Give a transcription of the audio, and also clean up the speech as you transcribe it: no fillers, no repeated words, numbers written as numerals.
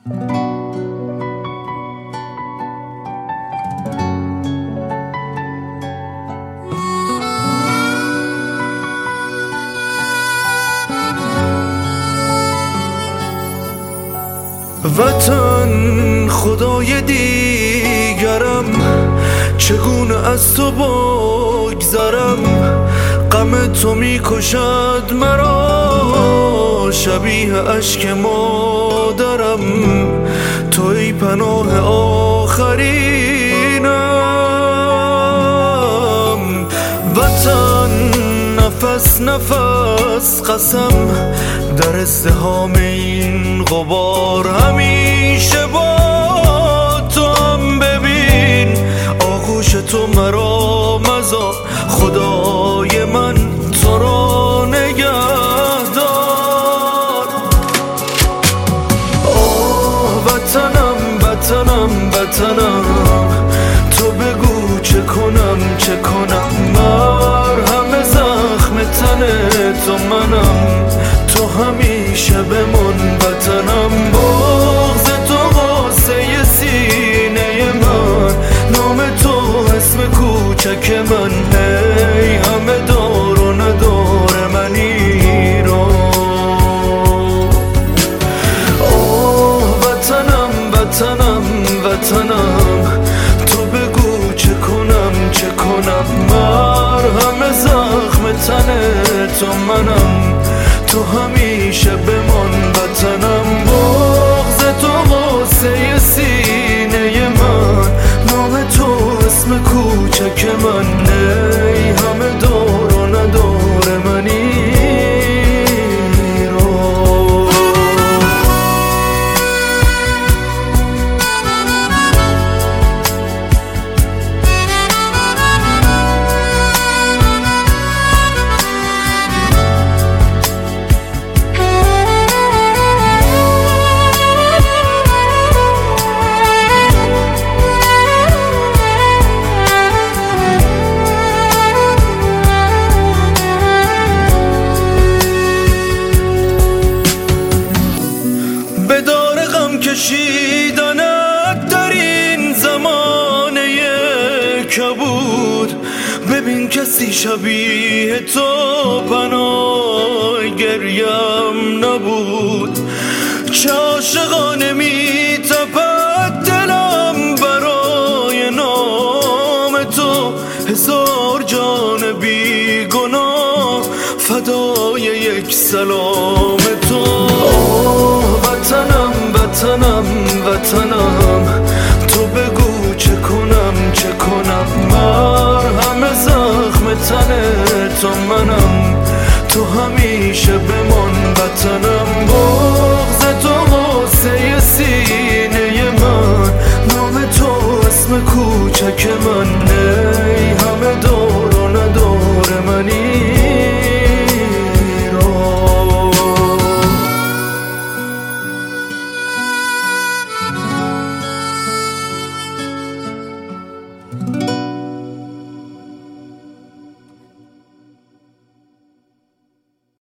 وطن خدای دیگرم، چگونه از تو بگذرم؟ غم تو میکشد مرا، شبیه اشک مادرم. تو ای پناه آخرینم. وطن نفس نفس قسم، در ازدحام این غبار همیشه با تو هم. ببین آغوش تو مرا مزار، خدای من تو را نگهدار. آه وطنم وطنم وطنم، تو بگو چه کنم چه کنم؟ مرهم زخم تن تو منم، تو همیشه بمان وطنم. بغض تو قاسه سینه من، نام تو اسم کوچک من. ای همه دار و ندار من ایران. آه وطنم وطنم وطنم، تو بگو چه کنم چه کنم؟ مرهم زخم تن تو منم، تو همیشه بمان وطنم. بغض تو قاسه سینه من، نام تو اسم کوچک من. ای همه دار و ندار من ایران. بدار غم کشیدنت در این زمانه کبود، ببین کسی شبیه تو پناه گریم نبود. چه عاشقانه می تپد دلم برای نام تو، هزار جان بی گناه فدای یک سلام تو. وطنم وطنم وطنم، تو بگو چه کنم چه کنم؟ مرهم زخم تن تو منم، تو همیشه بمان وطنم. بغض تو قاسه سینه من، نام تو اسم کوچک من.